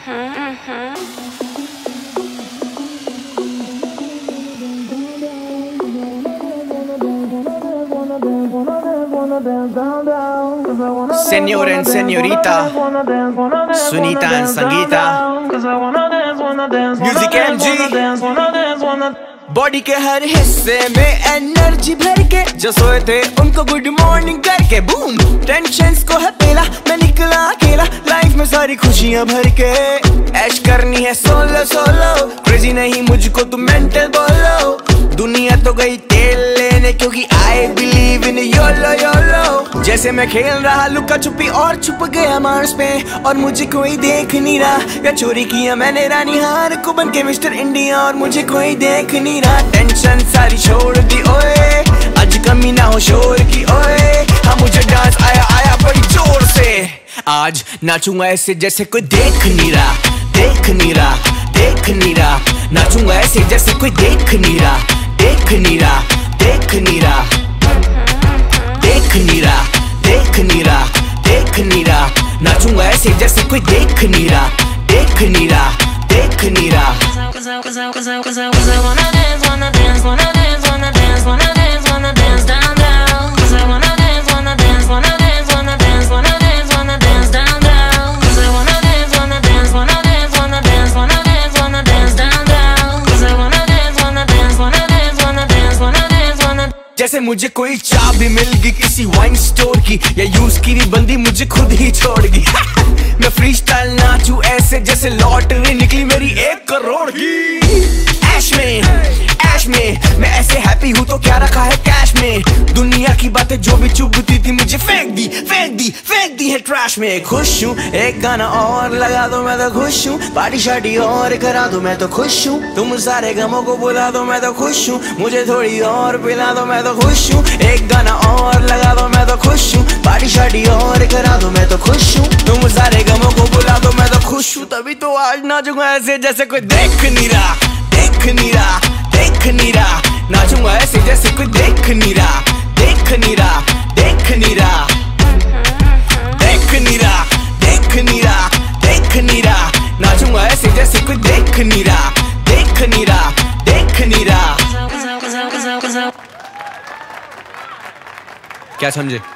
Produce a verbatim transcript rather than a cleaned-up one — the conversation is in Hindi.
Señor and señorita, Sunita and Sangeeta, Music M G। Body के हर हिस्से में एनर्जी भर के जो सोए थे उनको गुड मॉर्निंग करके बूम। टेंशन्स को है पेला, मैं निकला अकेला लाइफ में सारी खुशियां भर के। ऐश करनी है सोलो सोलो, क्रेजी नहीं मुझको तुम मेंटल बोलो। दुनिया तो गई तेल लेने क्योंकि I believe in YOLO YOLO. जैसे मैं खेल रहा लुका छुपी और छुप गया मार्स पे और मुझे कोई देख नहीं रहा। या चोरी किया मैंने रानी हार को बन के मिस्टर इंडिया और मुझे कोई देख नहीं रहा। टेंशन सारी छोड़ दी ओए, आज कमी ना हो शोर की ओए। हाँ मुझे डांस आया आया बड़ी जोर से, आज नाचूंगा ऐसे जैसे कोई देख नहीं रहा, देख नहीं रहा, देख नहीं रहा। नाचूंगा ऐसे जैसे कोई देख नहीं रहा, देख नहीं रहा, देख नहीं रहा, देख नहीं रहा, देख नहीं रहा, देख नहीं रहा। नाचूंगा ऐसे जैसे कोई देख नहीं रहा, देख नहीं रहा, देख नहीं रहा। जैसे मुझे कोई चाबी मिल गई किसी वाइन स्टोर की, या यूज की भी बंदी मुझे खुद ही छोड़ गई। मैं फ्री स्टाइल नाचू ऐसे जैसे लॉटरी निकली मेरी एक करोड़ की। ऐश में ऐश में मैं ऐसे हैप्पी हूँ तो क्या रखा है कैश में। दुनिया की बातें जो भी चुभती थी मुझे फेंक दी फेंक दी फेंक दी है ट्रैश में। खुश हूँ एक गाना और लगा दो मैं तो खुश हूँ। पार्टी शार्टी और करा दो मैं तो खुश हूँ। तुम सारे गमों को बुला दो मैं तो खुश हूँ। मुझे थोड़ी और पिला दो मैं तो खुश हूँ। एक गाना और लगा दो मैं तो खुश हूँ। पार्टी शार्टी और करा दो मैं तो खुश हूँ। तुम सारे गमों को बुला दो मैं तो खुश हूँ। तभी तो आज नाचूंगा ऐसे जैसे कोई देख नहीं रहा, देख नहीं रहा, देख नहीं रहा। नाचूंगा ऐसे जैसे कोई देख नहीं रहा, देख नहीं रहा, देख नहीं रहा, देख नहीं रहा, देख नहीं रहा, देख नहीं रहा। नाचूंगा ऐसे जैसे कोई देख नहीं रहा, देख नहीं रहा, देख नहीं रहा। क्या समझे?